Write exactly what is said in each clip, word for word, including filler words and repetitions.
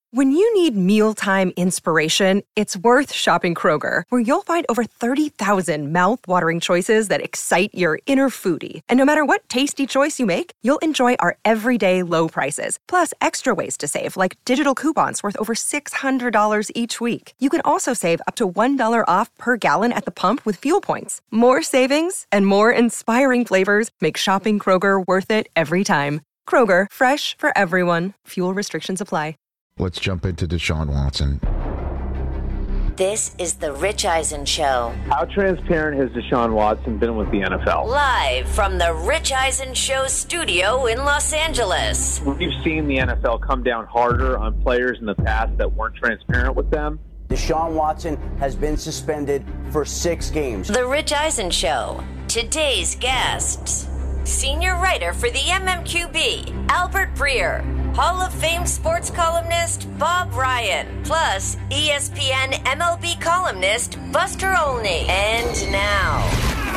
When you need mealtime inspiration, it's worth shopping Kroger, where you'll find over thirty thousand mouth-watering choices that excite your inner foodie. And no matter what tasty choice you make, you'll enjoy our everyday low prices, plus extra ways to save, like digital coupons worth over six hundred dollars each week. You can also save up to one dollar off per gallon at the pump with fuel points. More savings and more inspiring flavors make shopping Kroger worth it every time. Kroger, fresh for everyone. Fuel restrictions apply. Let's jump into Deshaun Watson. This is the Rich Eisen Show. How transparent has Deshaun Watson been with the N F L? Live from the Rich Eisen Show studio in Los Angeles. We've seen the N F L come down harder on players in the past that weren't transparent with them. Deshaun Watson has been suspended for six games. The Rich Eisen Show. Today's guests. Senior writer for the M M Q B, Albert Breer. Hall of Fame sports columnist Bob Ryan, plus E S P N M L B columnist Buster Olney. And now,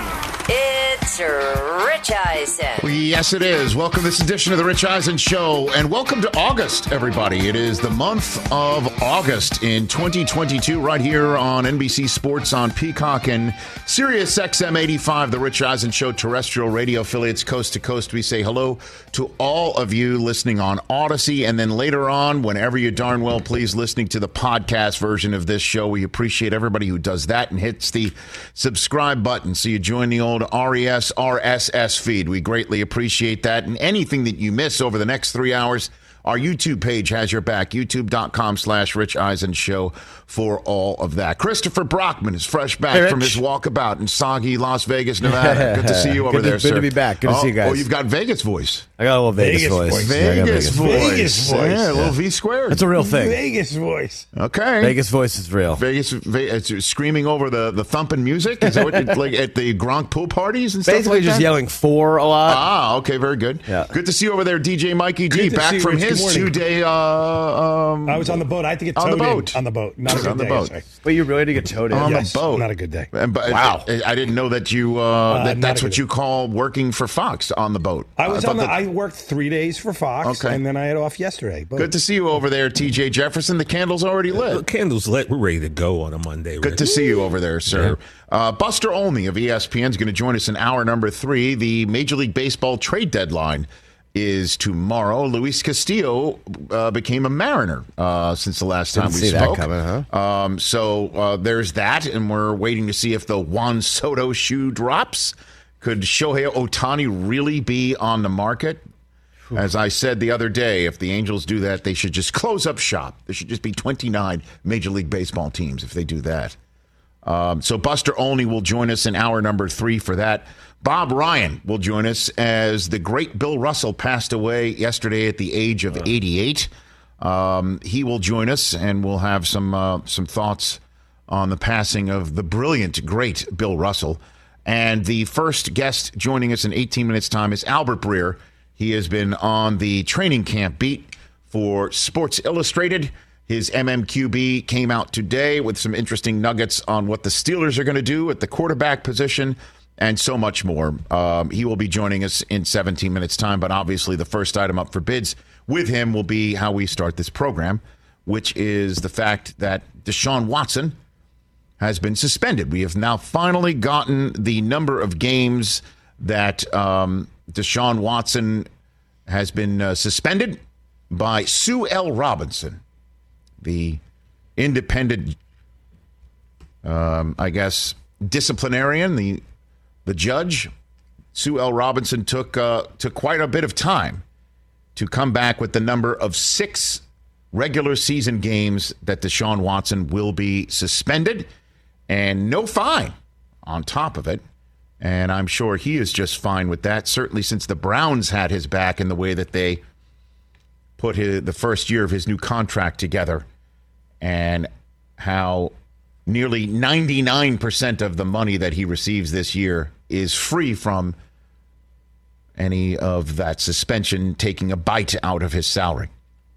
it's Rich Eisen. Yes, it is. Welcome to this edition of the Rich Eisen Show, and welcome to August, everybody. It is the month of August in twenty twenty-two, right here on N B C Sports on Peacock and Sirius X M eighty-five, the Rich Eisen Show terrestrial radio affiliates coast to coast. We say hello to all of you listening on Odyssey, and then later on, whenever you darn well please, listening to the podcast version of this show. We appreciate everybody who does that and hits the subscribe button so you join the old R E S R S S feed. We greatly appreciate that. And anything that you miss over the next three hours, our YouTube page has your back. YouTube.com slash Rich Eisen Show for all of that. Christopher Brockman is fresh back hey, from his walkabout in soggy Las Vegas, Nevada. Good to see you over good to, there, good sir. Good to be back. Good oh, to see you guys. Oh, you've got Vegas voice. I got a little Vegas, Vegas voice. voice. Vegas, Vegas voice. Vegas voice. Yeah, a little Yeah. V squared. That's a real thing. Vegas voice. Okay. Vegas voice is real. Vegas, Vegas it's screaming over the, the thumping music? Is that what, it's like at the Gronk pool parties and stuff Basically like just that? yelling four a lot. Ah, okay, very good. Yeah. Good to see you over there, D J Mikey D, Good to back see you, from Rich. Good his morning. two-day... Uh, um, I was on the boat. I had to get on towed the boat. in. On the boat. Not a good On the day. boat. yesterday. But you really did get towed in. on Yes, the boat. not a good day. And, but, Wow. I, I didn't know that you... Uh, Uh, that, not that's a what good you day. call working for Fox on the boat. I was thought on the. that- I worked three days for Fox, Okay. and then I had off yesterday. Boat. Good to see you over there, T J Jefferson. The candle's already lit. The candle's lit. We're ready to go on a Monday. Good to see you over there, sir. Uh, Buster Olney of E S P N is going to join us in hour number three. The Major League Baseball trade deadline is tomorrow. Luis Castillo uh, became a Mariner uh, since the last time Didn't we see that spoke. coming, huh? Um, so uh, there's that, and we're waiting to see if the Juan Soto shoe drops. Could Shohei Ohtani really be on the market? As I said the other day, if the Angels do that, they should just close up shop. There should just be twenty-nine Major League Baseball teams if they do that. Um, so Buster Olney will join us in hour number three for that. Bob Ryan will join us as the great Bill Russell passed away yesterday at the age of eighty-eight. Um, he will join us, and we'll have some uh, some thoughts on the passing of the brilliant, great Bill Russell. And the first guest joining us in eighteen minutes' time is Albert Breer. He has been on the training camp beat for Sports Illustrated. His M M Q B came out today with some interesting nuggets on what the Steelers are going to do at the quarterback position and so much more. Um, he will be joining us in seventeen minutes' time, but obviously the first item up for bids with him will be how we start this program, which is the fact that Deshaun Watson has been suspended. We have now finally gotten the number of games that um, Deshaun Watson has been uh, suspended by Sue L. Robinson, the independent, um, I guess, disciplinarian, the the judge. Sue L. Robinson took uh, took quite a bit of time to come back with the number of six regular season games that Deshaun Watson will be suspended, and no fine on top of it. And I'm sure he is just fine with that, certainly since the Browns had his back in the way that they put his, the first year of his new contract together, and how nearly ninety-nine percent of the money that he receives this year is free from any of that suspension taking a bite out of his salary.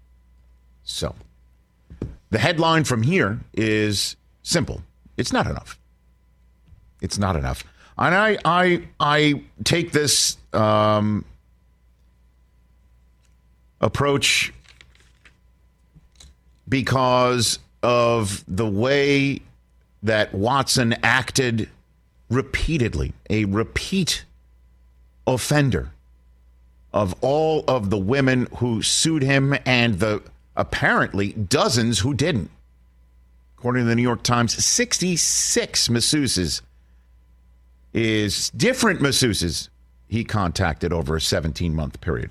So the headline from here is simple. It's not enough. It's not enough. And I I I take this um, approach because of the way that Watson acted repeatedly, a repeat offender of all of the women who sued him and the apparently dozens who didn't. According to the New York Times, sixty-six masseuses is different masseuses he contacted over a seventeen-month period.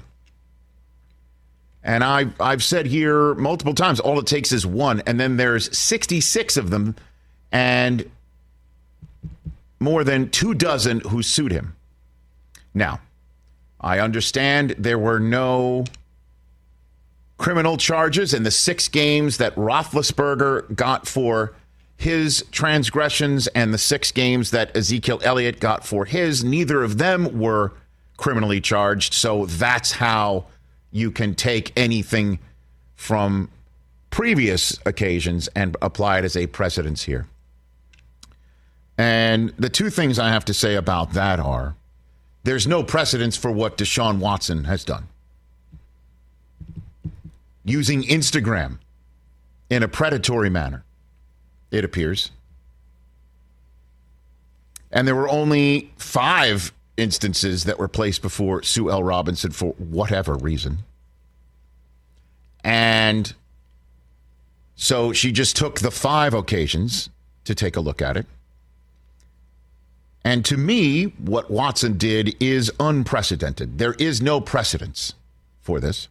And I've, I've said here multiple times, all it takes is one, and then there's sixty-six of them and more than two dozen who sued him. Now, I understand there were no criminal charges in the six games that Roethlisberger got for his transgressions and the six games that Ezekiel Elliott got for his. Neither of them were criminally charged, so that's how you can take anything from previous occasions and apply it as a precedence here. And the two things I have to say about that are, there's no precedence for what Deshaun Watson has done. Using Instagram in a predatory manner, it appears. And there were only five instances that were placed before Sue L. Robinson for whatever reason. And so she just took the five occasions to take a look at it. And to me, what Watson did is unprecedented. There is no precedence for this.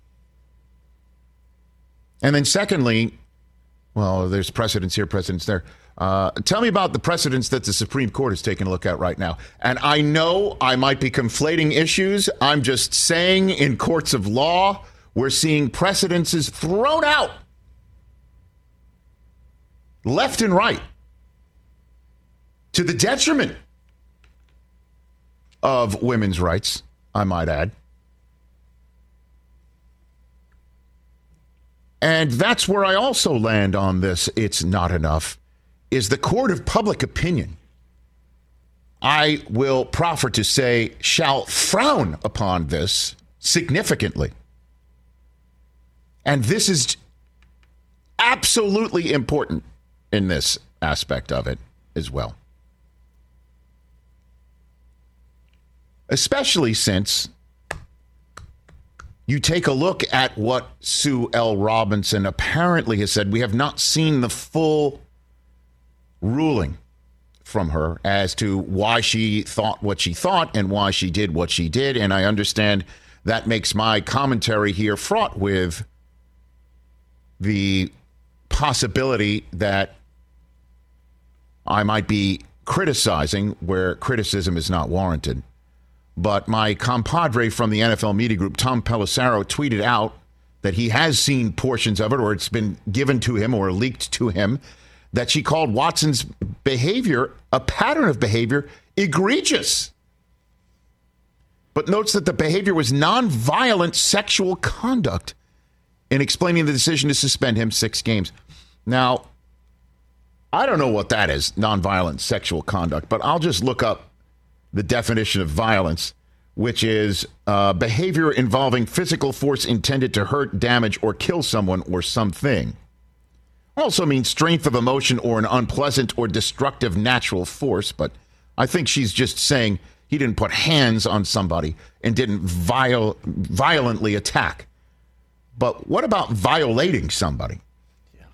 And then secondly, well, there's precedence here, precedence there. Uh, tell me about the precedents that the Supreme Court is taking a look at right now. And I know I might be conflating issues. I'm just saying in courts of law, we're seeing precedences thrown out left and right to the detriment of women's rights, I might add. And that's where I also land on this, it's not enough, is the court of public opinion. I will proffer to say, shall frown upon this significantly. And this is absolutely important in this aspect of it as well. Especially since you take a look at what Sue L. Robinson apparently has said. We have not seen the full ruling from her as to why she thought what she thought and why she did what she did. And I understand that makes my commentary here fraught with the possibility that I might be criticizing where criticism is not warranted. But my compadre from the N F L Media Group, Tom Pelissero, tweeted out that he has seen portions of it, or it's been given to him or leaked to him, that she called Watson's behavior, a pattern of behavior, egregious. But notes that the behavior was nonviolent sexual conduct in explaining the decision to suspend him six games. Now, I don't know what that is, nonviolent sexual conduct, but I'll just look up the definition of violence, which is uh, behavior involving physical force intended to hurt, damage, or kill someone or something. Also means strength of emotion or an unpleasant or destructive natural force, but I think she's just saying he didn't put hands on somebody and didn't viol- violently attack. But what about violating somebody? Yeah.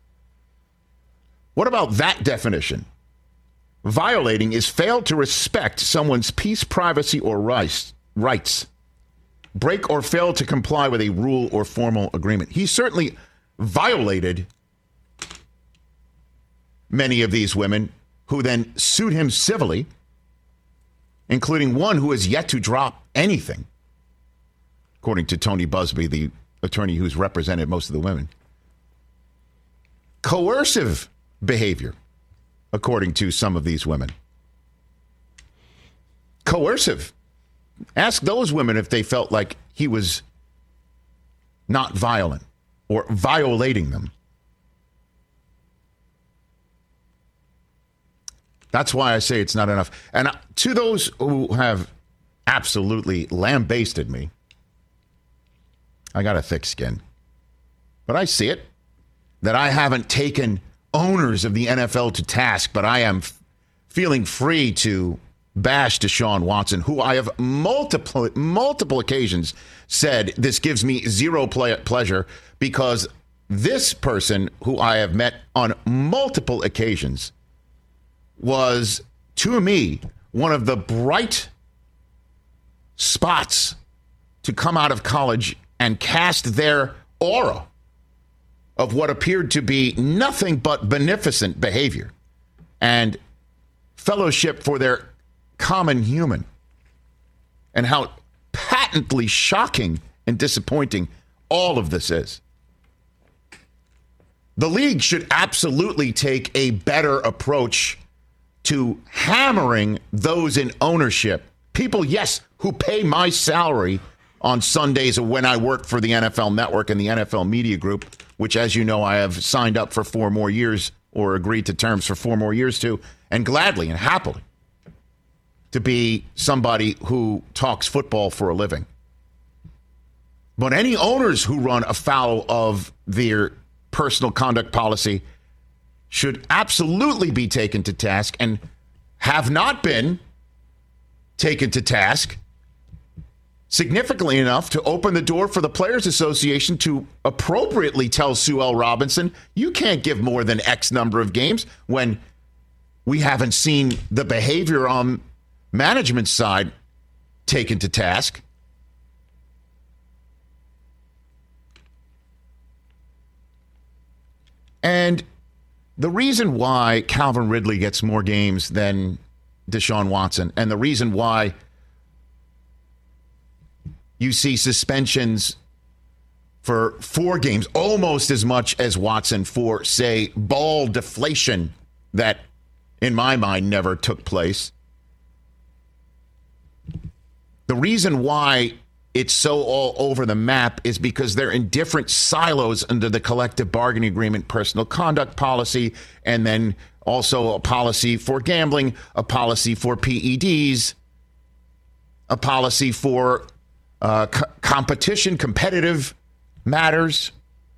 What about that definition? Violating is fail to respect someone's peace, privacy, or rights, rights. Break or fail to comply with a rule or formal agreement. He certainly violated many of these women who then sued him civilly, including one who has yet to drop anything, according to Tony Busby, the attorney who's represented most of the women. Coercive behavior, according to some of these women. Coercive. Ask those women if they felt like he was not violent or violating them. That's why I say it's not enough. And to those who have absolutely lambasted me, I got a thick skin. But I see it. that I haven't taken owners of the N F L to task, but I am f- feeling free to bash Deshaun Watson, who I have multiple multiple occasions said this gives me zero play- pleasure because this person, who I have met on multiple occasions, was, to me, one of the bright spots to come out of college and cast their aura of what appeared to be nothing but beneficent behavior and fellowship for their common human, and how patently shocking and disappointing all of this is. The league should absolutely take a better approach to hammering those in ownership. People, yes, who pay my salary on Sundays when I work for the N F L Network and the N F L Media Group, which, as you know, I have signed up for four more years or agreed to terms for four more years to, and gladly and happily, to be somebody who talks football for a living. But any owners who run afoul of their personal conduct policy should absolutely be taken to task, and have not been taken to task significantly enough to open the door for the Players Association to appropriately tell Sue L. Robinson, you can't give more than X number of games, when we haven't seen the behavior on management side taken to task. And the reason why Calvin Ridley gets more games than Deshaun Watson, and the reason why you see suspensions for four games, almost as much as Watson for, say, ball deflation that, in my mind, never took place. The reason why it's so all over the map is because they're in different silos under the collective bargaining agreement, personal conduct policy, and then also a policy for gambling, a policy for P E Ds, a policy for uh, co- competition, competitive matters.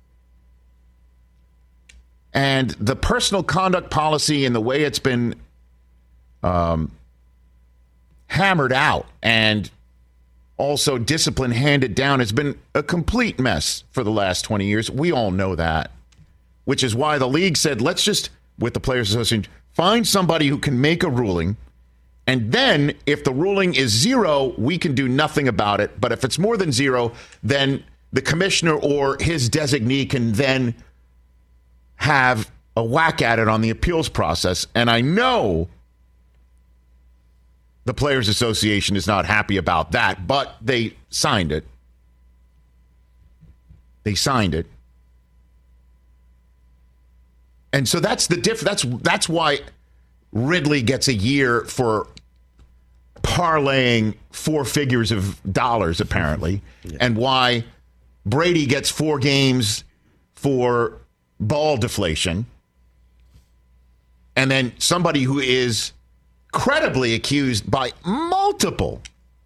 And the personal conduct policy and the way it's been um, hammered out and also discipline handed down has been a complete mess for the last twenty years. We all know that, which is why the league said, let's just, with the Players Association, find somebody who can make a ruling. And then if the ruling is zero, we can do nothing about it. But if it's more than zero, then the commissioner or his designee can then have a whack at it on the appeals process. And I know the Players Association is not happy about that, but they signed it. They signed it. And so that's the diff- that's that's why Ridley gets a year for parlaying four figures of dollars, apparently, yeah. And why Brady gets four games for ball deflation. And then somebody who is credibly accused by multiple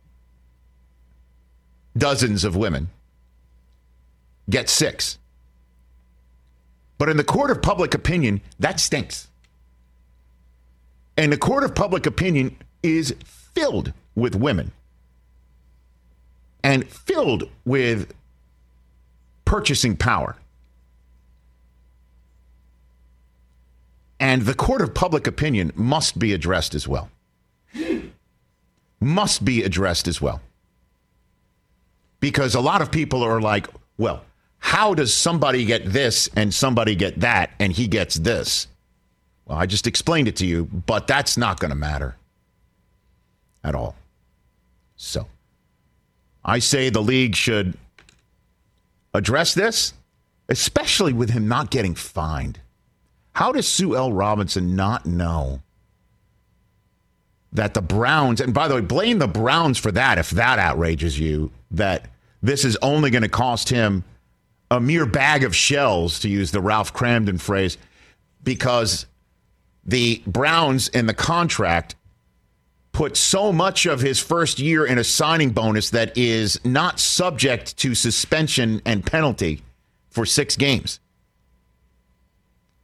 dozens of women gets six. But in the court of public opinion, that stinks. And the court of public opinion is filled with women and filled with purchasing power. And the court of public opinion must be addressed as well. Must be addressed as well. Because a lot of people are like, well, how does somebody get this and somebody get that and he gets this? Well, I just explained it to you, but that's not going to matter at all. So I say the league should address this, especially with him not getting fined. How does Sue L. Robinson not know that the Browns, and by the way, blame the Browns for that if that outrages you, that this is only going to cost him a mere bag of shells, to use the Ralph Cramden phrase, because the Browns in the contract put so much of his first year in a signing bonus that is not subject to suspension and penalty for six games.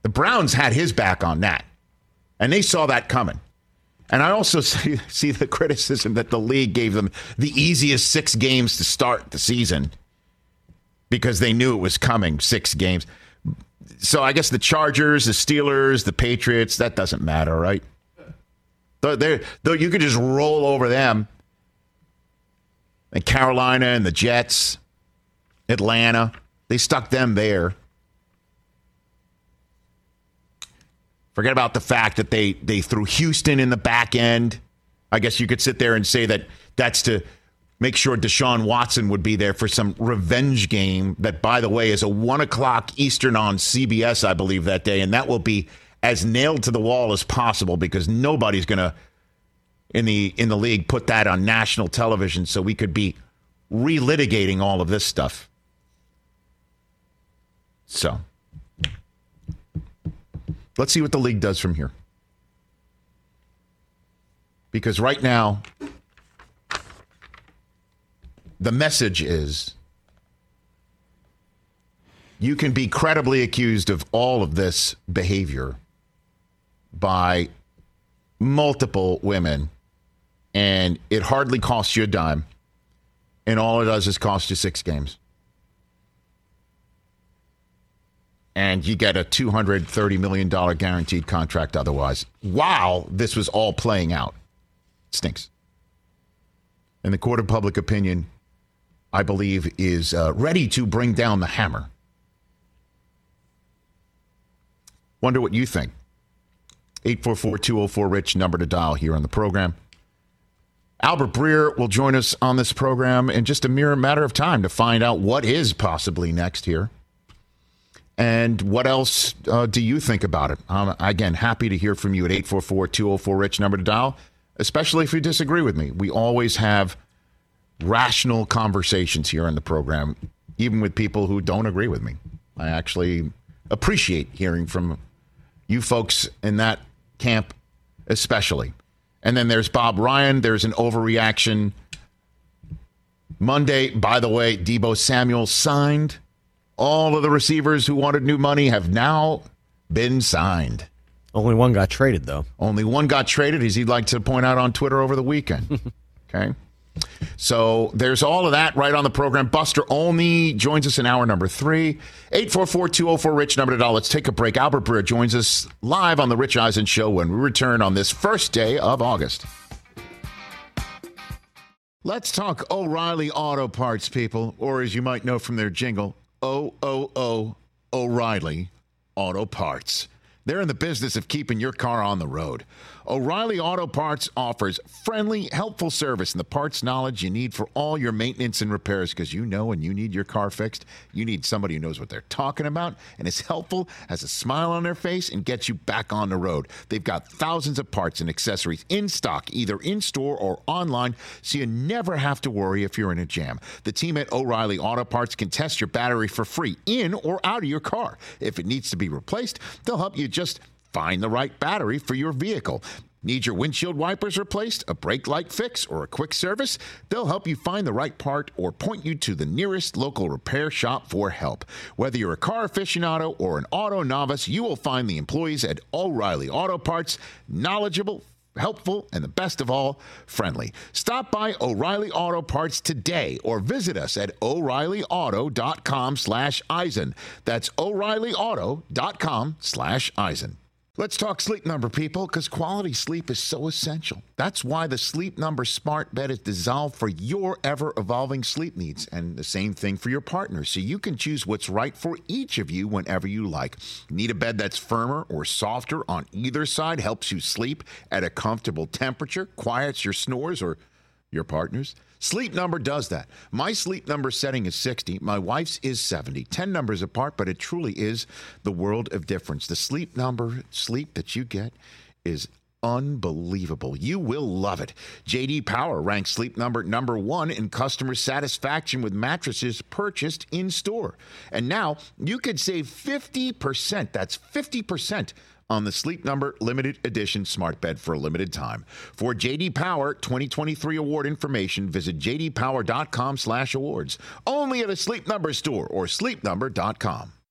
The Browns had his back on that, and they saw that coming. And I also see, see the criticism that the league gave them the easiest six games to start the season because they knew it was coming, six games. So I guess the Chargers, the Steelers, the Patriots, that doesn't matter, right? Though, though you could just roll over them. And Carolina and the Jets, Atlanta, they stuck them there. Forget about the fact that they, they threw Houston in the back end. I guess you could sit there and say that that's to make sure Deshaun Watson would be there for some revenge game that, by the way, is a one o'clock Eastern on C B S, I believe, that day. And that will be as nailed to the wall as possible because nobody's going to, in the in the league, put that on national television so we could be relitigating all of this stuff. So let's see what the league does from here. Because right now, the message is you can be credibly accused of all of this behavior by multiple women, and it hardly costs you a dime, and all it does is cost you six games. And you get a two hundred thirty million dollars guaranteed contract otherwise. While this was all playing out. It stinks. And the court of public opinion, I believe, is uh, ready to bring down the hammer. Wonder what you think. eight four four, two oh four, RICH, number to dial here on the program. Albert Breer will join us on this program in just a mere matter of time to find out what is possibly next here. And what else uh, do you think about it? Um, again, happy to hear from you at eight four four, two oh four, RICH, number to dial, especially if you disagree with me. We always have rational conversations here on the program, even with people who don't agree with me. I actually appreciate hearing from you folks in that camp especially. And then there's Bob Ryan. There's an overreaction Monday. By the way, Deebo Samuel signed. All of the receivers who wanted new money have now been signed. Only one got traded, though. Only one got traded, as he'd like to point out on Twitter over the weekend. Okay. So there's all of that right on the program. Buster Olney joins us in hour number three. eight four four, two oh four, RICH, number to dial. Let's take a break. Albert Breer joins us live on the Rich Eisen Show when we return on this first day of August. Let's talk O'Reilly Auto Parts, people, or as you might know from their jingle, O O O O'Reilly Auto Parts. They're in the business of keeping your car on the road. O'Reilly Auto Parts offers friendly, helpful service and the parts knowledge you need for all your maintenance and repairs, because you know when you need your car fixed, you need somebody who knows what they're talking about and is helpful, has a smile on their face, and gets you back on the road. They've got thousands of parts and accessories in stock, either in-store or online, so you never have to worry if you're in a jam. The team at O'Reilly Auto Parts can test your battery for free in or out of your car. If it needs to be replaced, they'll help you just find the right battery for your vehicle. Need your windshield wipers replaced, a brake light fix, or a quick service? They'll help you find the right part or point you to the nearest local repair shop for help. Whether you're a car aficionado or an auto novice, you will find the employees at O'Reilly Auto Parts knowledgeable, helpful, and the best of all, friendly. Stop by O'Reilly Auto Parts today or visit us at O'Reilly Auto dot com slash Eisen. That's O'Reilly Auto dot com slash Eisen. Let's talk Sleep Number, people, because quality sleep is so essential. That's why the Sleep Number smart bed is designed for your ever-evolving sleep needs, and the same thing for your partner, so you can choose what's right for each of you whenever you like. Need a bed that's firmer or softer on either side, helps you sleep at a comfortable temperature, quiets your snores or your partner's? Sleep Number does that. My Sleep Number setting is sixty. My wife's is seventy. ten numbers apart, but it truly is the world of difference. The Sleep Number sleep that you get is unbelievable. You will love it. J D Power ranks Sleep Number number one in customer satisfaction with mattresses purchased in store. And now you could save fifty percent. That's fifty percent on the Sleep Number limited edition smart bed for a limited time. For J D Power twenty twenty-three award information, visit j d power dot com slash awards. Only at a Sleep Number store or sleep number dot com.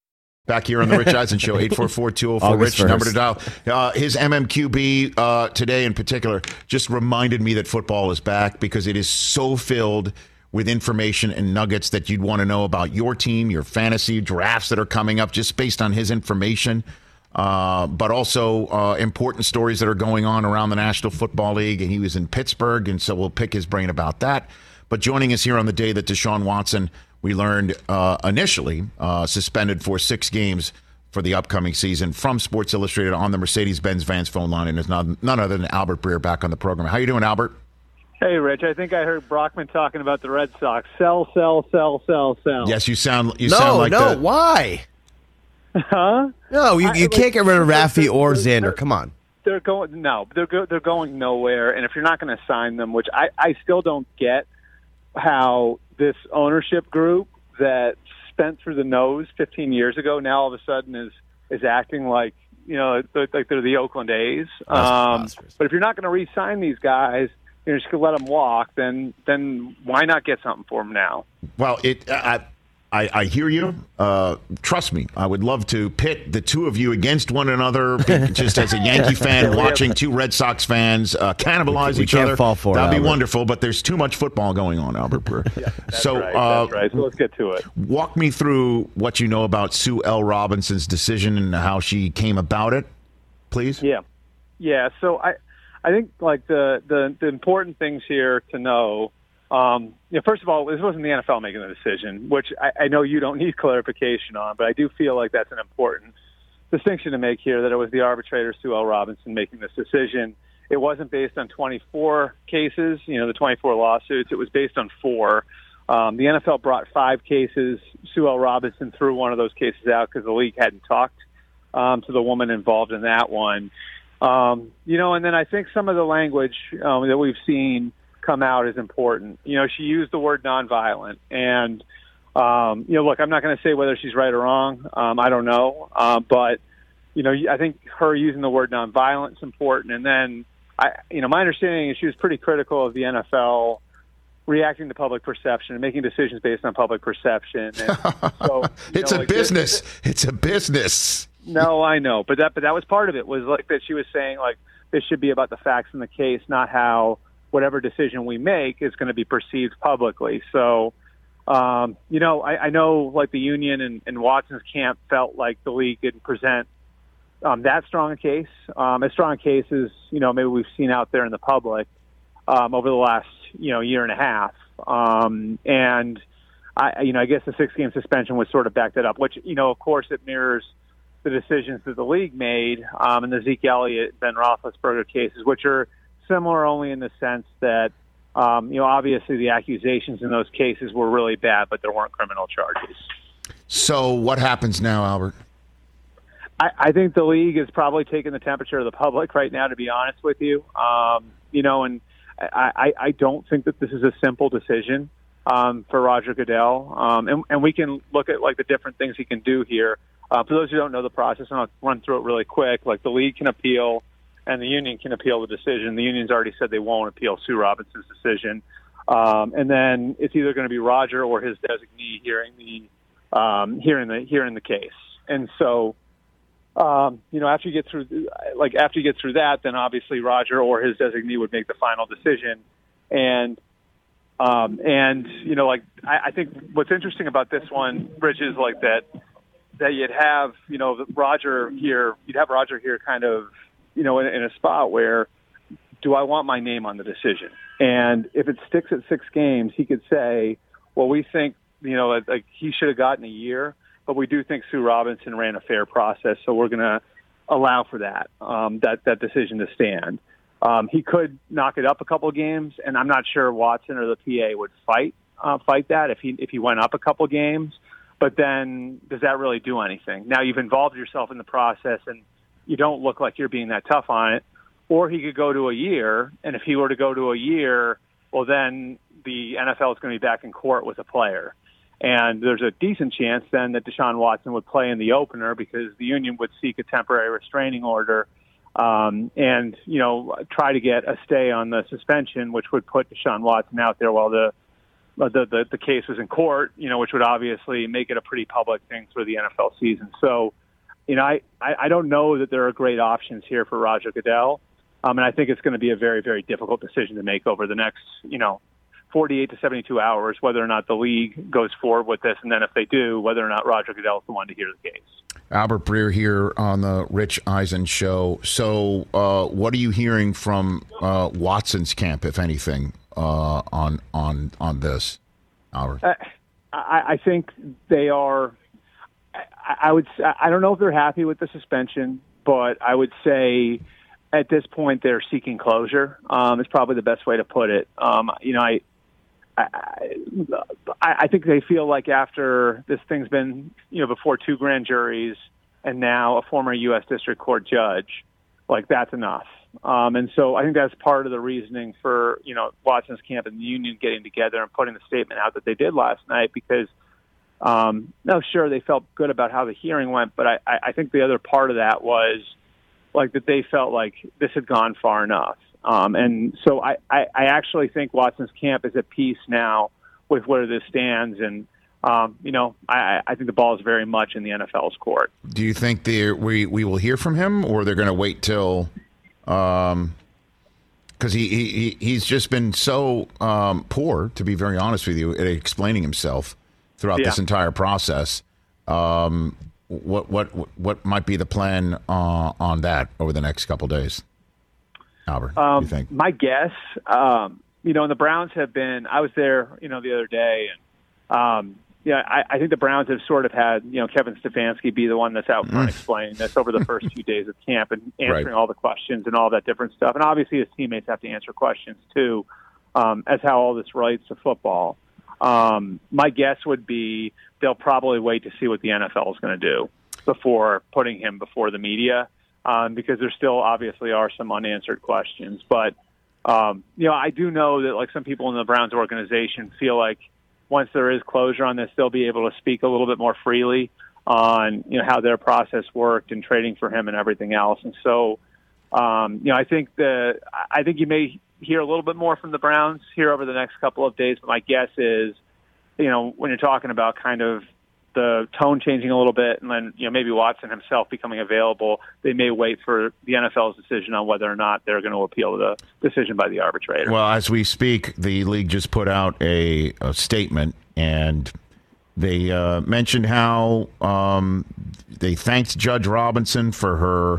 Back here on the Rich Eisen Show, eight four four, two oh four, Rich, number to dial. Uh, his M M Q B uh, today in particular just reminded me that football is back because it is so filled with information and nuggets that you'd want to know about your team, your fantasy drafts that are coming up just based on his information, uh, but also uh, important stories that are going on around the National Football League. And he was in Pittsburgh, and so we'll pick his brain about that. But joining us here on the day that Deshaun Watson, we learned uh, initially uh, suspended for six games for the upcoming season, from Sports Illustrated on the Mercedes-Benz Vans phone line, and is none, none other than Albert Breer back on the program. How you doing, Albert? Hey, Rich. I think I heard Brockman talking about the Red Sox. Sell, sell, sell, sell, sell. Yes, you sound you no, sound like no. the, Why? Huh? No, you, you I, can't like, get rid of Raffy or they're, Xander. Come on. They're going no. They're go, they're going nowhere. And if you're not going to sign them, which I, I still don't get, how this ownership group that spent through the nose fifteen years ago now all of a sudden is is acting like, you know, like they're the Oakland A's. Um, but if you're not going to re-sign these guys, you're just going to let them walk, then then why not get something for them now? Well, it I, I, I hear you. Uh, trust me, I would love to pit the two of you against one another, just as a Yankee fan watching two Red Sox fans uh, cannibalize we each can't other. Fall for That'd it, be Albert. wonderful, but there's too much football going on, Albert Breer. Yeah, that's so, right, uh, that's right. So let's get to it. Walk me through what you know about Sue L. Robinson's decision and how she came about it, please. Yeah, yeah. So I, I think like the the, the important things here to know. Um, you know, first of all, this wasn't the N F L making the decision, which I, I know you don't need clarification on, but I do feel like that's an important distinction to make here, that it was the arbitrator, Sue L. Robinson, making this decision. It wasn't based on twenty-four cases, you know, the twenty-four lawsuits. It was based on four. Um, the N F L brought five cases. Sue L. Robinson threw one of those cases out because the league hadn't talked um, to the woman involved in that one. Um, you know, and then I think some of the language um, that we've seen come out is important. You know, she used the word nonviolent, and um, you know, look, I'm not going to say whether she's right or wrong. Um, I don't know, uh, but you know, I think her using the word nonviolent is important. And then, I, you know, my understanding is she was pretty critical of the N F L reacting to public perception and making decisions based on public perception. And so, it's know, a like business. This, it's a business. No, I know, but that but that was part of it. Was like that she was saying like this should be about the facts in the case, not how whatever decision we make is going to be perceived publicly. So, um, you know, I, I know like the union and, and Watson's camp felt like the league didn't present um, that strong a case, um, as strong a case as, you know, maybe we've seen out there in the public um, over the last, you know, year and a half. Um, and, I, you know, I guess the six-game suspension would sort of back that up, which, you know, of course it mirrors the decisions that the league made um, in the Zeke Elliott, Ben Roethlisberger cases, which are similar only in the sense that, um, you know, obviously the accusations in those cases were really bad, but there weren't criminal charges. So what happens now, Albert? I, I think the league is probably taking the temperature of the public right now, to be honest with you. Um, you know, and I, I, I don't think that this is a simple decision um, for Roger Goodell. Um, and, and we can look at, like, the different things he can do here. Uh, for those who don't know the process, and I'll run through it really quick, like the league can appeal and the union can appeal the decision. The union's already said they won't appeal Sue Robinson's decision. Um, and then it's either going to be Roger or his designee hearing the um, hearing the hearing the case. And so, um, you know, after you get through, like after you get through that, then obviously Roger or his designee would make the final decision. And um, and you know, like I, I think what's interesting about this one, Rich, is like that that you'd have you know Roger here, you'd have Roger here, kind of. You know, in, in a spot where, do I want my name on the decision? And if it sticks at six games, he could say, well, we think, you know, like he should have gotten a year, but we do think Sue Robinson ran a fair process, so we're going to allow for that, um, that, that decision to stand. Um, he could knock it up a couple of games, and I'm not sure Watson or the P A would fight uh, fight that if he if he went up a couple games. But then, does that really do anything? Now you've involved yourself in the process, and you don't look like you're being that tough on it. Or he could go to a year, and if he were to go to a year, well, then the N F L is going to be back in court with a player. And there's a decent chance then that Deshaun Watson would play in the opener because the union would seek a temporary restraining order um, and, you know, try to get a stay on the suspension, which would put Deshaun Watson out there while the the, the the case was in court, you know, which would obviously make it a pretty public thing for the N F L season. So, you know, I, I, I don't know that there are great options here for Roger Goodell. Um, and I think it's going to be a very, very difficult decision to make over the next, you know, forty-eight to seventy-two hours, whether or not the league goes forward with this. And then if they do, whether or not Roger Goodell is the one to hear the case. Albert Breer here on the Rich Eisen Show. So uh, what are you hearing from uh, Watson's camp, if anything, uh, on on on this, Albert? Uh, I, I think they are I, I would I don't know if they're happy with the suspension, but I would say at this point they're seeking closure. Um, it's probably the best way to put it. Um, you know, I I, I think they feel like after this thing's been, you know, before two grand juries and now a former U S District Court judge, like that's enough. Um, and so I think that's part of the reasoning for, you know, Watson's camp and the union getting together and putting the statement out that they did last night because, um, no, sure, they felt good about how the hearing went, but I, I think the other part of that was like that they felt like this had gone far enough. Um, and so I, I, I actually think Watson's camp is at peace now with where this stands. And, um, you know, I, I think the ball is very much in the N F L's court. Do you think they we, we will hear from him or they're going to wait till um, – because he, he, he's just been so um, poor, to be very honest with you, at explaining himself throughout yeah. this entire process. Um, what, what, what might be the plan uh, on that over the next couple days? Albert, um, you think? My guess, um, you know, and the Browns have been, I was there, you know, the other day, and, um, yeah, I, I think the Browns have sort of had, you know, Kevin Stefanski be the one that's out front explaining this over the first few days of camp and answering right. all the questions and all that different stuff. And obviously his teammates have to answer questions too, um, as how all this relates to football. Um, my guess would be they'll probably wait to see what the N F L is going to do before putting him before the media. Um, because there still obviously are some unanswered questions. But, um, you know, I do know that, like, some people in the Browns organization feel like once there is closure on this, they'll be able to speak a little bit more freely on, you know, how their process worked and trading for him and everything else. And so, um, you know, I think the I think you may hear a little bit more from the Browns here over the next couple of days. But my guess is, you know, when you're talking about kind of the tone changing a little bit, and then, you know, maybe Watson himself becoming available, they may wait for the N F L's decision on whether or not they're going to appeal the decision by the arbitrator. Well, as we speak, the league just put out a, a statement, and they uh, mentioned how um, they thanked Judge Robinson for her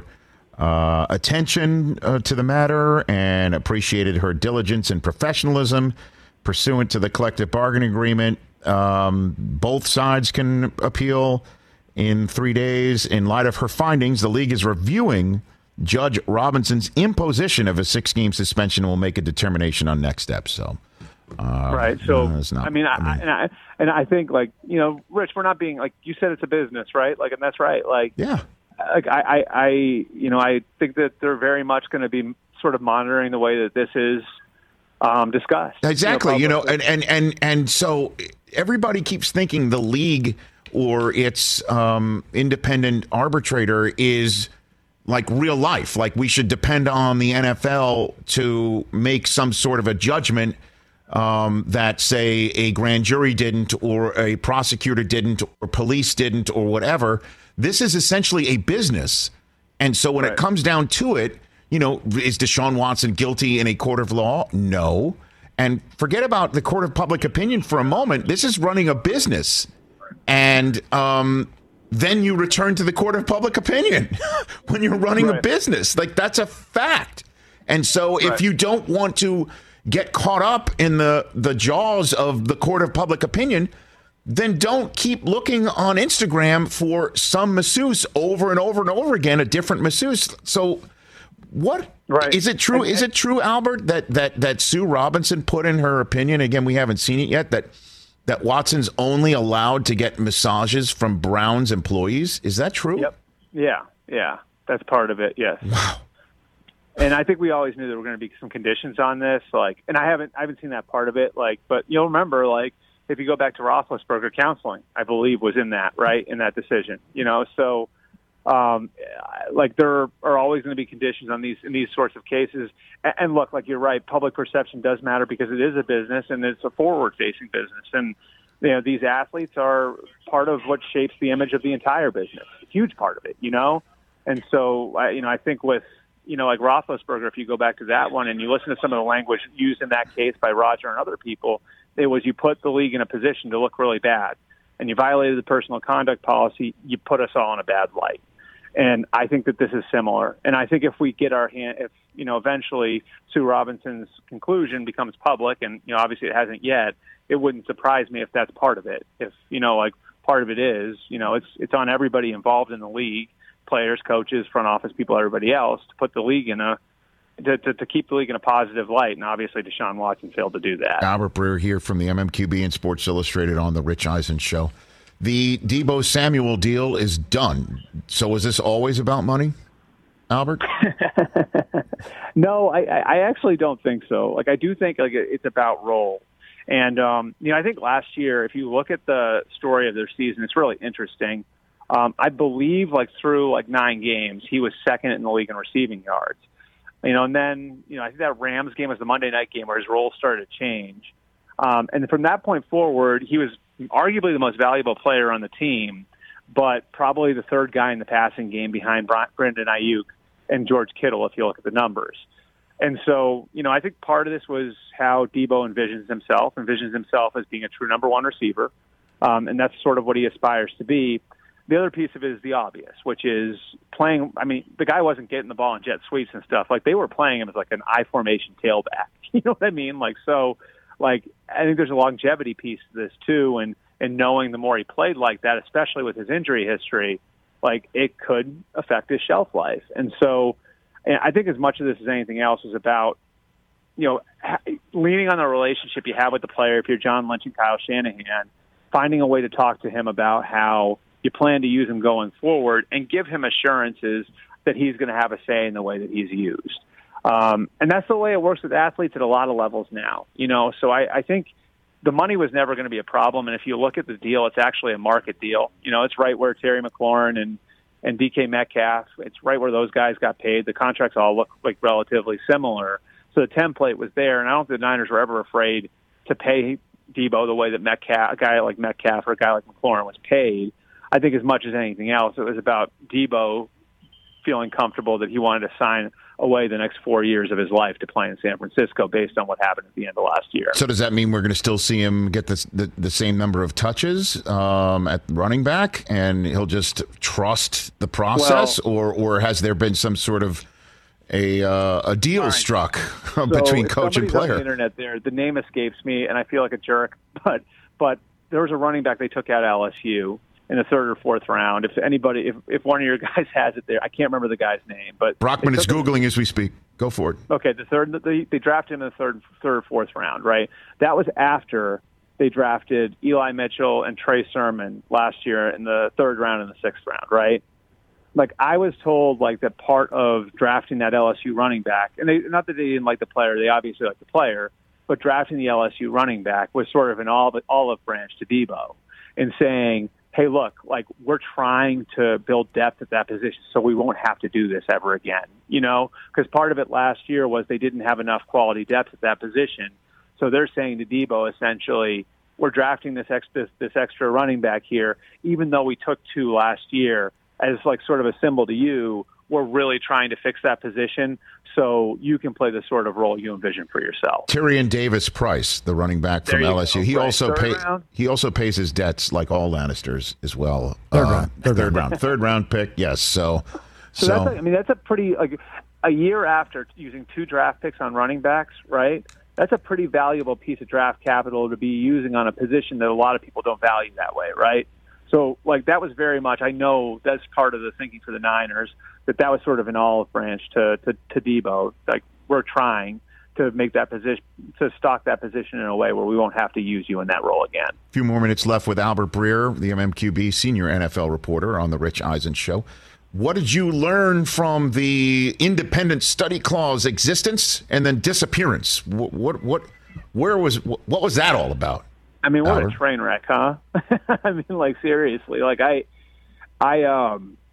uh, attention uh, to the matter and appreciated her diligence and professionalism pursuant to the collective bargaining agreement. Um, both sides can appeal in three days. In light of her findings, the league is reviewing Judge Robinson's imposition of a six-game suspension and will make a determination on next steps. So, uh, right. So, no, not, I mean, I, I mean, and I and I think, like, you know, Rich, we're not being like you said, it's a business, right? Like, and that's right. Like, yeah. Like I, I, I you know, I think that they're very much going to be sort of monitoring the way that this is um, discussed. Exactly. You know, you know and, and and and so. Everybody keeps thinking the league or its um, independent arbitrator is like real life. Like we should depend on the N F L to make some sort of a judgment um, that, say, a grand jury didn't or a prosecutor didn't or police didn't or whatever. This is essentially a business. And so when right. it comes down to it, you know, is Deshaun Watson guilty in a court of law? No. And forget about the court of public opinion for a moment. This is running a business. And um, then you return to the court of public opinion when you're running right. a business. Like, that's a fact. And so if right. you don't want to get caught up in the, the jaws of the court of public opinion, then don't keep looking on Instagram for some masseuse over and over and over again, a different masseuse. So what right. is it true? Is it true, Albert, that, that, that Sue Robinson put in her opinion, again, we haven't seen it yet, that that Watson's only allowed to get massages from Browns employees? Is that true? Yep. Yeah. Yeah. That's part of it. Yes. Wow. And I think we always knew there were going to be some conditions on this. Like, and I haven't, I haven't seen that part of it. Like, but you'll remember, like, if you go back to Roethlisberger, counseling, I believe, was in that, right, in that decision. You know, so Um, like there are always going to be conditions on these in these sorts of cases. And, and look, like you're right, public perception does matter because it is a business and it's a forward-facing business. And you know, these athletes are part of what shapes the image of the entire business, a huge part of it, you know? And so, I, you know, I think with, you know, like Roethlisberger, if you go back to that one and you listen to some of the language used in that case by Roger and other people, it was you put the league in a position to look really bad and you violated the personal conduct policy, you put us all in a bad light. And I think that this is similar. And I think if we get our hand, if, you know, eventually Sue Robinson's conclusion becomes public, and, you know, obviously it hasn't yet, it wouldn't surprise me if that's part of it. If, you know, like part of it is, you know, it's it's on everybody involved in the league, players, coaches, front office people, everybody else, to put the league in a, to, to, to keep the league in a positive light. And obviously Deshaun Watson failed to do that. Albert Breer here from the M M Q B and Sports Illustrated on the Rich Eisen Show. The Deebo Samuel deal is done. So is this always about money, Albert? No, I, I actually don't think so. Like, I do think like it's about role. And, um, you know, I think last year, if you look at the story of their season, it's really interesting. Um, I believe, like, through, like, nine games, he was second in the league in receiving yards. You know, and then, you know, I think that Rams game was the Monday night game where his role started to change. Um, and from that point forward, he was arguably the most valuable player on the team, but probably the third guy in the passing game behind Brandon Ayuk and George Kittle, if you look at the numbers. And so, you know, I think part of this was how Deebo envisions himself, envisions himself as being a true number one receiver. Um, and that's sort of what he aspires to be. The other piece of it is the obvious, which is playing. I mean, the guy wasn't getting the ball in jet sweeps and stuff. Like, they were playing him as like an I formation tailback. You know what I mean? Like, so, like, I think there's a longevity piece to this too. And, and knowing the more he played like that, especially with his injury history, like, it could affect his shelf life. And so, and I think as much of this as anything else is about, you know, leaning on the relationship you have with the player. If you're John Lynch and Kyle Shanahan, finding a way to talk to him about how you plan to use him going forward and give him assurances that he's going to have a say in the way that he's used. Um, and that's the way it works with athletes at a lot of levels now, you know. So I, I think the money was never going to be a problem. And if you look at the deal, it's actually a market deal. You know, it's right where Terry McLaurin and and D K Metcalf, it's right where those guys got paid. The contracts all look like relatively similar. So the template was there, and I don't think the Niners were ever afraid to pay Deebo the way that Metcalf, a guy like Metcalf or a guy like McLaurin was paid. I think as much as anything else, it was about Deebo feeling comfortable that he wanted to sign away the next four years of his life to play in San Francisco based on what happened at the end of last year. So does that mean we're going to still see him get this, the, the same number of touches um, at running back, and he'll just trust the process, well, or or has there been some sort of a uh, a deal right. struck so between coach and player? On the internet there, the name escapes me, and I feel like a jerk, but but there was a running back they took out at L S U in the third or fourth round. If anybody, if, if one of your guys has it there, I can't remember the guy's name, but Brockman is Googling as we speak. Go for it. Okay. The third, they, they drafted him in the third, third or fourth round, right? That was after they drafted Eli Mitchell and Trey Sermon last year in the third round and the sixth round, right? Like, I was told, like, that part of drafting that L S U running back, and they, not that they didn't like the player, they obviously liked the player, but drafting the L S U running back was sort of an olive, olive branch to Deebo and saying, hey, look, like, we're trying to build depth at that position so we won't have to do this ever again, you know, because part of it last year was they didn't have enough quality depth at that position. So they're saying to Deebo, essentially, we're drafting this, ex- this, this extra running back here, even though we took two last year as like sort of a symbol to you, we're really trying to fix that position so you can play the sort of role you envision for yourself. Tyrion Davis-Price, the running back from L S U, go. he right. also pay, he also pays his debts like all Lannisters as well. Third uh, round, third, third round. round, third round pick. Yes, so so, so that's a, I mean that's a pretty like a year after using two draft picks on running backs, right? That's a pretty valuable piece of draft capital to be using on a position that a lot of people don't value that way, right? So, like, that was very much, I know that's part of the thinking for the Niners, that that was sort of an olive branch to, to, to Deebo. Like, we're trying to make that position, to stock that position in a way where we won't have to use you in that role again. A few more minutes left with Albert Breer, the M M Q B senior N F L reporter on the Rich Eisen Show. What did you learn from the independent study clause existence and then disappearance? What, what, what where was, what was that all about? I mean, what Albert? a train wreck, huh? I mean, like, seriously, like I, I, um,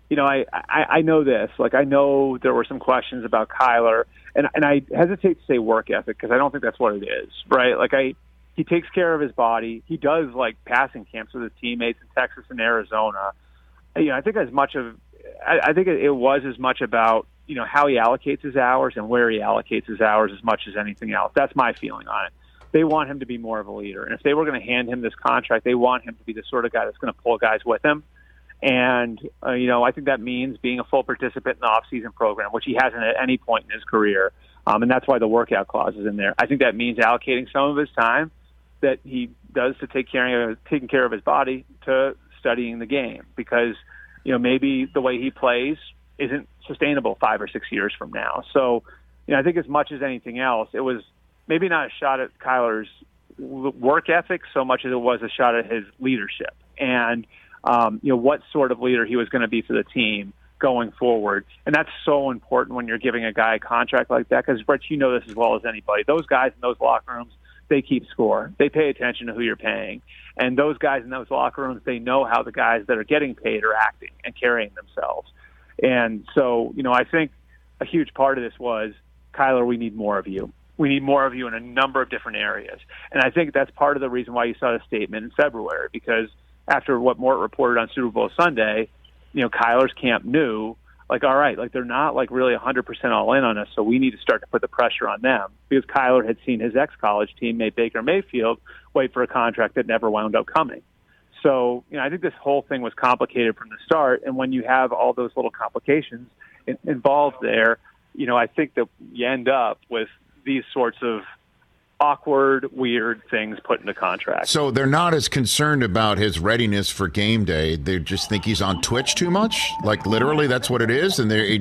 you know, I, I, I know this. Like, I know there were some questions about Kyler, and and I hesitate to say work ethic because I don't think that's what it is, right? Like, I he takes care of his body. He does, like, passing camps with his teammates in Texas and Arizona. You know, I think as much of I, I think it was as much about, you know, how he allocates his hours and where he allocates his hours as much as anything else. That's my feeling on it. They want him to be more of a leader. And if they were going to hand him this contract, they want him to be the sort of guy that's going to pull guys with him. And, uh, you know, I think that means being a full participant in the off-season program, which he hasn't at any point in his career. Um, and that's why the workout clause is in there. I think that means allocating some of his time that he does to take care of, taking care of his body to studying the game. Because, you know, maybe the way he plays isn't sustainable five or six years from now. So, you know, I think as much as anything else, it was maybe not a shot at Kyler's work ethic so much as it was a shot at his leadership and, um, you know, what sort of leader he was going to be for the team going forward. And that's so important when you're giving a guy a contract like that because, Rich, you know this as well as anybody. Those guys in those locker rooms, they keep score. They pay attention to who you're paying. And those guys in those locker rooms, they know how the guys that are getting paid are acting and carrying themselves. And so, you know, I think a huge part of this was, Kyler, we need more of you. We need more of you in a number of different areas. And I think that's part of the reason why you saw the statement in February, because after what Mort reported on Super Bowl Sunday, you know, Kyler's camp knew, like, all right, like they're not like really one hundred percent all in on us, so we need to start to put the pressure on them because Kyler had seen his ex-college teammate Baker Mayfield wait for a contract that never wound up coming. So, you know, I think this whole thing was complicated from the start, and when you have all those little complications in- involved there, you know, I think that you end up with these sorts of awkward, weird things put into contracts. So they're not as concerned about his readiness for game day. They just think he's on Twitch too much. Like literally, that's what it is. And they,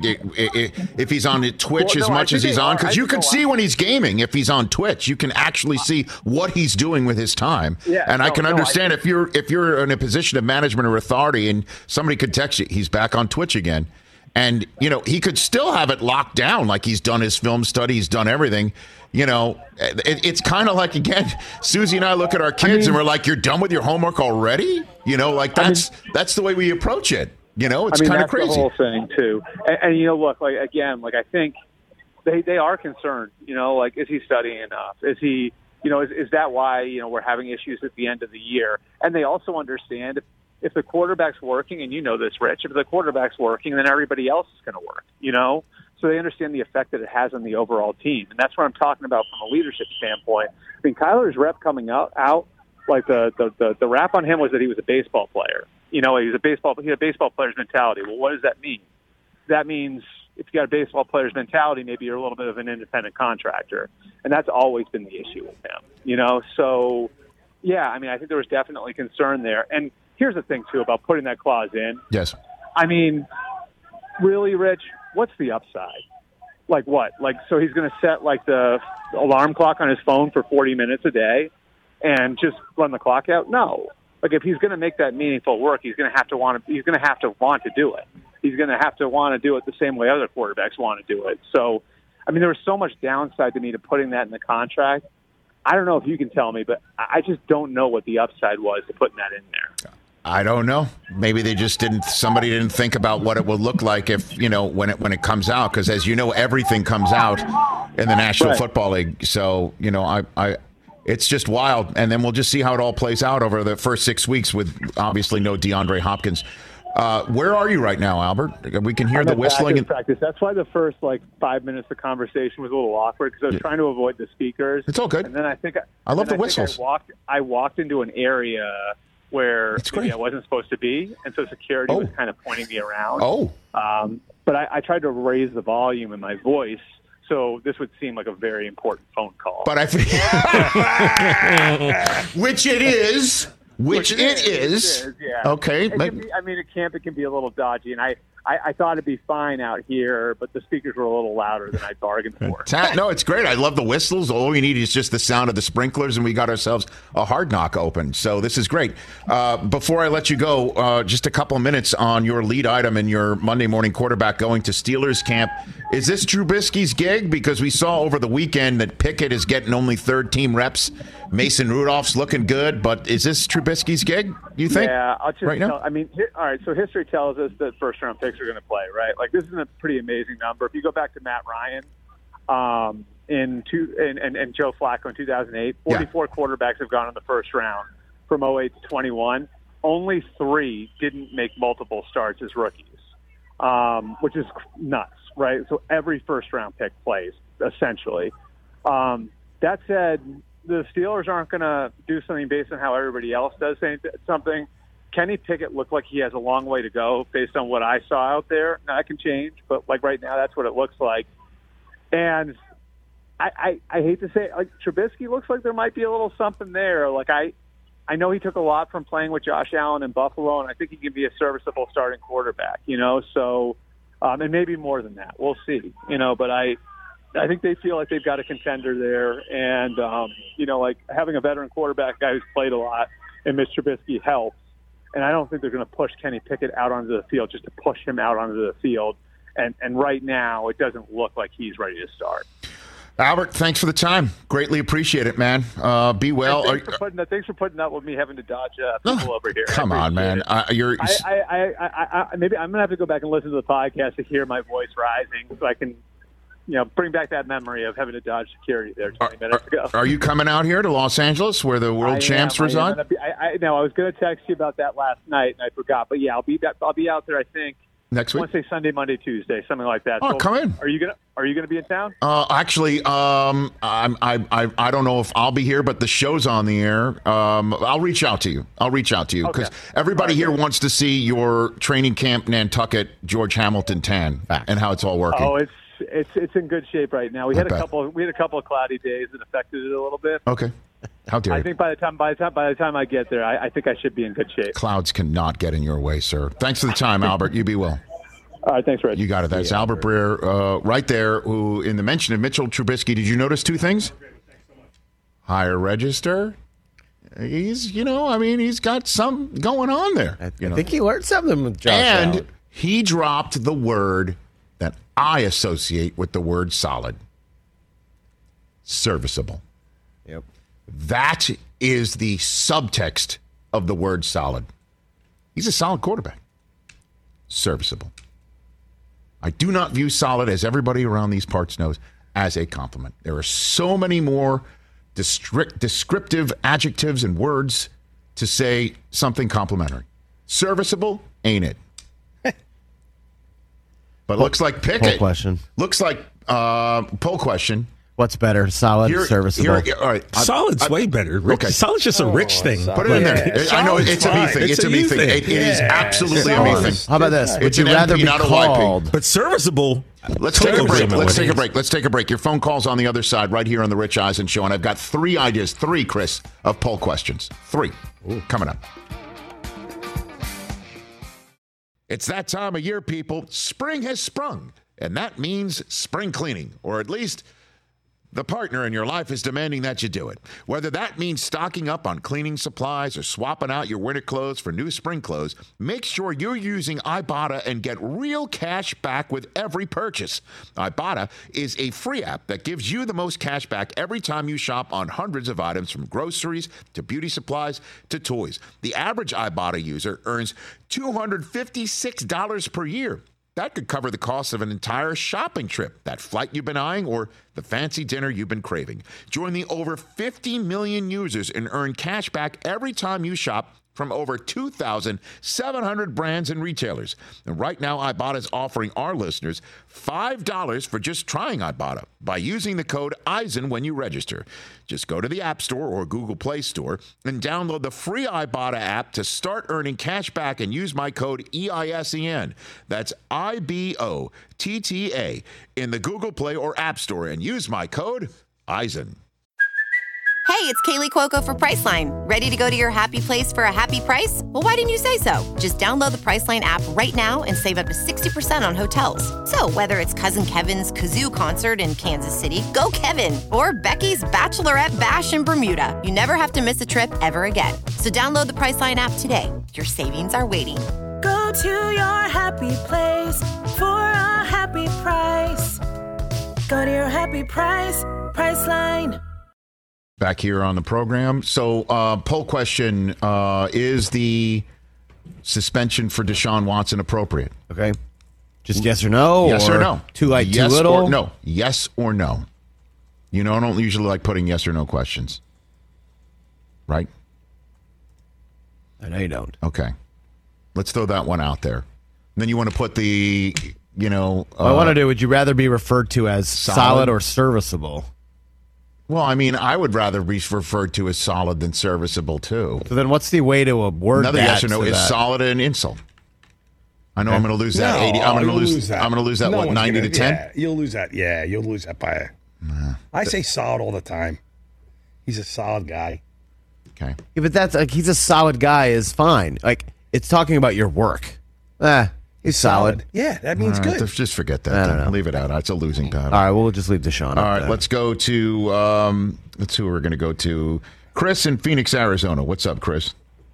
if he's on Twitch well, as no, much as he's on, because you can see I, when he's gaming. If he's on Twitch, you can actually see what he's doing with his time. Yeah, and no, I can no, understand I, if you're if you're in a position of management or authority, and somebody could text you, he's back on Twitch again. And, you know, he could still have it locked down, like he's done his film study, he's done everything. You know, it, it's kind of like, again, Susie and I look at our kids I mean, and we're like, you're done with your homework already? You know, like that's I mean, that's the way we approach it. You know, it's I mean, kind of crazy. The whole thing, too. And, and, you know, look, like, again, like I think they, they are concerned, you know, like, is he studying enough? Is he, you know, is, is that why, you know, we're having issues at the end of the year? And they also understand if, if the quarterback's working, and you know this, Rich, if the quarterback's working, then everybody else is going to work, you know? So they understand the effect that it has on the overall team. And that's what I'm talking about from a leadership standpoint. I mean, Kyler's rep coming out, out like the, the, the, the rap on him was that he was a baseball player. You know, he was a baseball, he had a baseball player's mentality. Well, what does that mean? That means if you got a baseball player's mentality, maybe you're a little bit of an independent contractor. And that's always been the issue with him, you know? So, yeah, I mean, I think there was definitely concern there. And here's the thing, too, about putting that clause in. Yes. I mean, really, Rich, what's the upside? Like what? Like, so he's going to set, like, the alarm clock on his phone for forty minutes a day and just run the clock out? No. Like, if he's going to make that meaningful work, he's going to have to want to, he's going to have to want to do it. He's going to have to want to do it the same way other quarterbacks want to do it. So, I mean, there was so much downside to me to putting that in the contract. I don't know if you can tell me, but I just don't know what the upside was to putting that in there. I don't know. Maybe they just didn't. Somebody didn't think about what it will look like if you know when it when it comes out. Because as you know, everything comes out in the National right. Football League. So you know, I, I, it's just wild. And then we'll just see how it all plays out over the first six weeks with obviously no DeAndre Hopkins. Uh, where are you right now, Albert? We can hear I'm the whistling. And practice. That's why the first like five minutes of conversation was a little awkward because I was yeah. trying to avoid the speakers. It's all good. And then I think I love the I whistles. I walked. I walked into an area where maybe I wasn't supposed to be, and so security oh. was kind of pointing me around. Oh. Um, but I, I tried to raise the volume in my voice, so this would seem like a very important phone call. But I think, which it is. Which, Which it, it is. is. It is yeah. Okay. It can be, I mean, at camp it can be a little dodgy, and I, I, I thought it'd be fine out here, but the speakers were a little louder than I bargained for. No, it's great. I love the whistles. All we need is just the sound of the sprinklers, and we got ourselves a hard knock open. So this is great. Uh, before I let you go, uh, just a couple of minutes on your lead item in your Monday morning quarterback going to Steelers camp. Is this Trubisky's gig? Because we saw over the weekend that Pickett is getting only third-team reps. Mason Rudolph's looking good, but is this Trubisky's gig, you think? Yeah, I'll just right tell, now? I mean, here, all right, so history tells us that first-round picks are going to play, right? Like, this is a pretty amazing number. If you go back to Matt Ryan um, in two, and, and, and Joe Flacco in two thousand eight, forty-four yeah. quarterbacks have gone in the first round from oh eight to twenty-one. Only three didn't make multiple starts as rookies, um, which is nuts, right? So every first-round pick plays, essentially. Um, that said, the Steelers aren't going to do something based on how everybody else does something. Kenny Pickett looked like he has a long way to go based on what I saw out there. Now, that can change, but like right now, that's what it looks like. And I, I, I hate to say it, like Trubisky looks like there might be a little something there. Like I, I know he took a lot from playing with Josh Allen in Buffalo, and I think he can be a serviceable starting quarterback, you know, so, um, and maybe more than that. We'll see, you know, but I, I think they feel like they've got a contender there. And, um, you know, like having a veteran quarterback guy who's played a lot and Mister Trubisky helps. And I don't think they're going to push Kenny Pickett out onto the field just to push him out onto the field. And, and right now, it doesn't look like he's ready to start. Albert, thanks for the time. Greatly appreciate it, man. Uh, be well. Thanks for, putting that, thanks for putting up with me having to dodge uh, people oh, over here. Come on, man. Uh, you're. I, I, I, I, I, maybe I'm going to have to go back and listen to the podcast to hear my voice rising so I can, you know, bring back that memory of having to dodge security there twenty are, minutes ago. Are you coming out here to Los Angeles where the world I champs am, reside? I, am. I, I, no, I was going to text you about that last night, and I forgot. But, yeah, I'll be back, I'll be out there, I think. Next week? I want to say Sunday, Monday, Tuesday, something like that. Oh, so come in. Are you gonna Are you gonna be in town? Uh, actually, um, I'm, I, I, I don't know if I'll be here, but the show's on the air. Um, I'll reach out to you. I'll reach out to you because okay. everybody right, here good. wants to see your training camp Nantucket George Hamilton tan and how it's all working. Oh, it's it's it's in good shape right now. We I had bet. a couple. We had a couple of cloudy days that affected it a little bit. Okay. How dare you? I think by the time by the time by the time I get there, I, I think I should be in good shape. Clouds cannot get in your way, sir. Thanks for the time, Albert. You be well. All right, thanks, Reg. You got it. That's yeah, Albert Breer uh, right there, who, in the mention of Mitchell Trubisky, did you notice two things? Higher register. He's, you know, I mean, he's got some going on there. I, you I know? think he learned something with Josh And Allen. he dropped the word that I associate with the word solid. Serviceable. Yep. That is the subtext of the word solid. He's a solid quarterback. Serviceable. I do not view solid, as everybody around these parts knows, as a compliment. There are so many more district, descriptive adjectives and words to say something complimentary. Serviceable, ain't it? But looks like Pickett. Poll question. Looks like uh, poll question. What's better, solid, Here- serviceable? here- all right. I- Solid's I- way better. Rich, Okay. Solid's just a rich thing. Put it in there. Yeah, I know solid's it's a me fine. thing. It's It's, a a me you thing. thing. It, it is Yeah. absolutely a Solid. me thing. How about this? It's Would you an rather M P, be not a Y P. called? But serviceable. Let's take a break. agreement Let's with take you. a break. Let's take a break. Your phone call's on the other side right here on the Rich Eisen Show, and I've got three ideas, three, Chris, of poll questions. Three. Ooh. Coming up. It's that time of year, people. Spring has sprung, and that means spring cleaning, or at least the partner in your life is demanding that you do it. Whether that means stocking up on cleaning supplies or swapping out your winter clothes for new spring clothes, make sure you're using Ibotta and get real cash back with every purchase. Ibotta is a free app that gives you the most cash back every time you shop on hundreds of items, from groceries to beauty supplies to toys. The average Ibotta user earns two hundred fifty-six dollars per year. That could cover the cost of an entire shopping trip, that flight you've been eyeing, or the fancy dinner you've been craving. Join the over fifty million users and earn cash back every time you shop from over two thousand seven hundred brands and retailers. And right now, Ibotta is offering our listeners five dollars for just trying Ibotta by using the code Eisen when you register. Just go to the App Store or Google Play Store and download the free Ibotta app to start earning cash back and use my code E I S E N. That's I B O T T A in the Google Play or App Store, and use my code Eisen. Hey, it's Kaylee Cuoco for Priceline. Ready to go to your happy place for a happy price? Well, why didn't you say so? Just download the Priceline app right now and save up to sixty percent on hotels. So whether it's Cousin Kevin's Kazoo Concert in Kansas City, go Kevin, or Becky's Bachelorette Bash in Bermuda, you never have to miss a trip ever again. So download the Priceline app today. Your savings are waiting. Go to your happy place for a happy price. Go to your happy price, Priceline. Back here on the program. So, uh, poll question, uh, is the suspension for Deshaun Watson appropriate? Okay. Just yes or no? Yes or, or no? Too light, yes too little? Or no. Yes or no. You know, I don't usually like putting yes or no questions. Right? I know you don't. Okay. Let's throw that one out there. And then you want to put the, you know... Well, uh, I want to do, would you rather be referred to as solid, solid or serviceable? Well, I mean, I would rather be referred to as solid than serviceable, too. So then what's the way to word Another that yes or no is that? solid an insult. I know okay. I'm going to lose that no, eighty. I'm going to lose, lose that. I'm going to lose that, no what, ninety gonna, to ten? Yeah, you'll lose that. Yeah, you'll lose that by a... Nah. I say solid all the time. He's a solid guy. Okay. Yeah, but that's like, he's a solid guy is fine. Like, it's talking about your work. Eh, he's solid. solid. Yeah, that means right, good. Just forget that. I don't know. Leave it out. It's a losing battle. All right, we'll just leave Deshaun. All right, there. let's go to, um, let's see who we're going to go to. Chris in Phoenix, Arizona. What's up, Chris?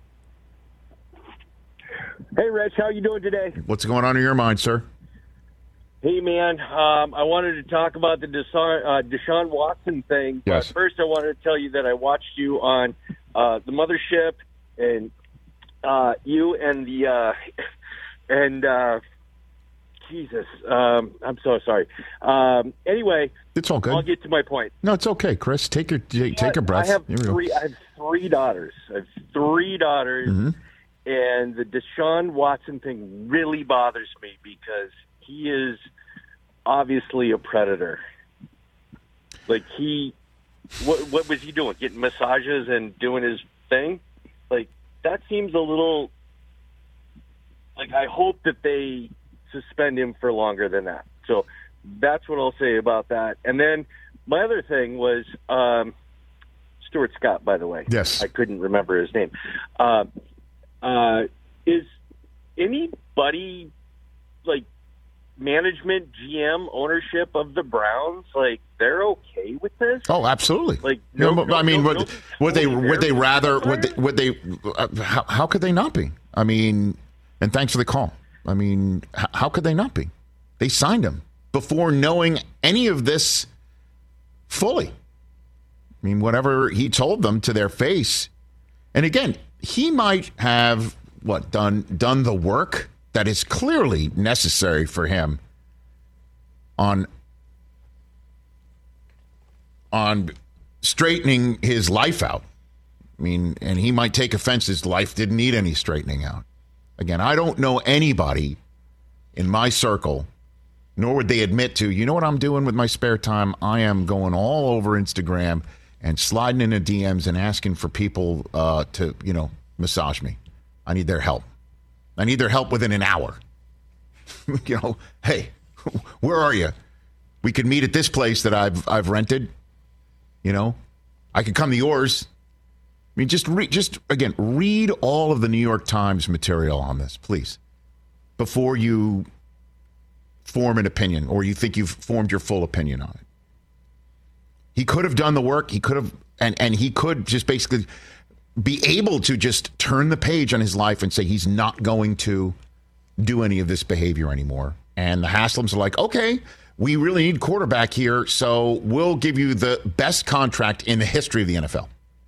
Hey, Rich. How you doing today? What's going on in your mind, sir? Hey, man. Um, I wanted to talk about the Deshaun, uh, Deshaun Watson thing. Yes. But first, I wanted to tell you that I watched you on uh, the Mothership, and uh, you and the uh, and uh, Jesus. Um, I'm so sorry. Um, anyway, it's all good. I'll get to my point. No, it's okay, Chris. Take your take, take a breath. I have Here we three. go. I have three daughters. I have three daughters, mm-hmm. and the Deshaun Watson thing really bothers me because he is obviously a predator. Like he, what, what was he doing? Getting massages and doing his thing? Like that seems a little. Like I hope that they suspend him for longer than that. So that's what I'll say about that. And then my other thing was um, Stuart Scott. By the way, yes, I couldn't remember his name. Uh, uh, is anybody like? Management, G M, ownership of the Browns, like they're okay with this? Oh, absolutely. Like, no, no, no, I mean, no, would, no, would they totally would they rather would fired? they, would they uh, how, how could they not be? I mean, and thanks for the call. I mean, h- how could they not be? They signed him before knowing any of this fully. I mean, whatever he told them to their face, and again, he might have what done done the work that is clearly necessary for him on on straightening his life out. I mean, and he might take offense his life didn't need any straightening out. Again, I don't know anybody in my circle, nor would they admit to, you know what I'm doing with my spare time? I am going all over Instagram and sliding into D Ms and asking for people uh, to, you know, massage me. I need their help. I need their help within an hour. You know, hey, where are you? We could meet at this place that I've I've rented. You know, I could come to yours. I mean, just read, just again, read all of the New York Times material on this, please, before you form an opinion or you think you've formed your full opinion on it. He could have done the work. He could have, and and he could just basically be able to just turn the page on his life and say he's not going to do any of this behavior anymore. And the Haslams are like, okay, we really need quarterback here, so we'll give you the best contract in the history of the N F L.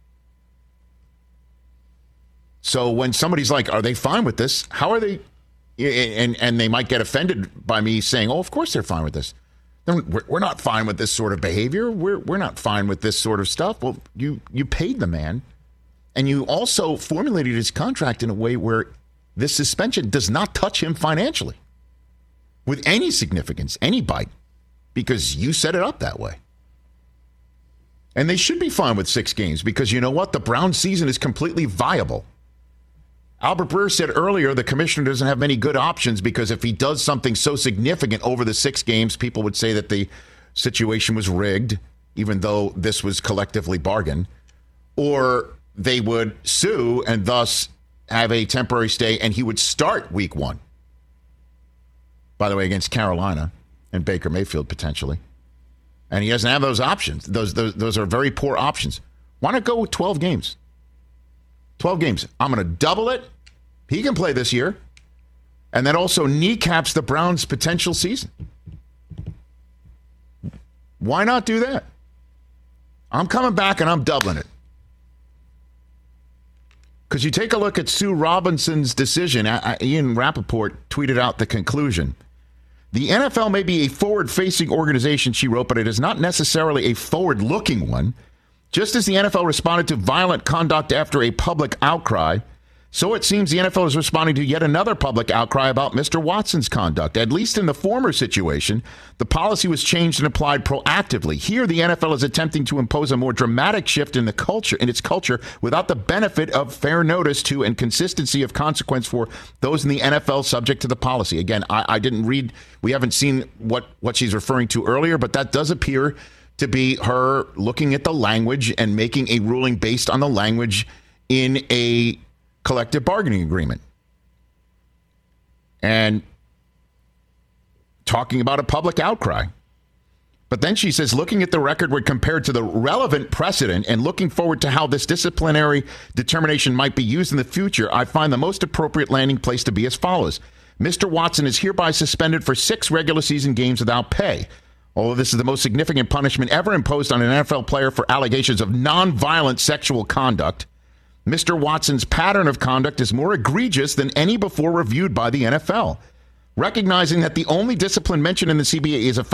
So when somebody's like, are they fine with this? How are they? And, and they might get offended by me saying, oh, of course they're fine with this. Then we're, we're not fine with this sort of behavior. We're, we're not fine with this sort of stuff. Well, you, you paid the man. And you also formulated his contract in a way where this suspension does not touch him financially with any significance, any bite, because you set it up that way. And they should be fine with six games because you know what? The Browns season is completely viable. Albert Breer said earlier the commissioner doesn't have many good options because if he does something so significant over the six games, people would say that the situation was rigged, even though this was collectively bargained, or they would sue and thus have a temporary stay, and he would start week one. By the way, against Carolina and Baker Mayfield potentially. And he doesn't have those options. Those, those, those are very poor options. Why not go with twelve games? twelve games. I'm going to double it. He can play this year. And that also kneecaps the Browns' potential season. Why not do that? I'm coming back and I'm doubling it. Because you take a look at Sue Robinson's decision. I, I, Ian Rappaport tweeted out the conclusion. The N F L may be a forward-facing organization, she wrote, but it is not necessarily a forward-looking one. Just as the N F L responded to violent conduct after a public outcry, so it seems the N F L is responding to yet another public outcry about Mister Watson's conduct. At least in the former situation, the policy was changed and applied proactively. Here, the N F L is attempting to impose a more dramatic shift in the culture, in its culture, without the benefit of fair notice to and consistency of consequence for those in the N F L subject to the policy. Again, I, I didn't read, we haven't seen what, what she's referring to earlier, but that does appear to be her looking at the language and making a ruling based on the language in a collective bargaining agreement. And talking about a public outcry. But then she says, looking at the record when compared to the relevant precedent and looking forward to how this disciplinary determination might be used in the future, I find the most appropriate landing place to be as follows. Mister Watson is hereby suspended for six regular season games without pay. Although this is the most significant punishment ever imposed on an N F L player for allegations of nonviolent sexual conduct, Mister Watson's pattern of conduct is more egregious than any before reviewed by the N F L. Recognizing that the only discipline mentioned in the C B A is a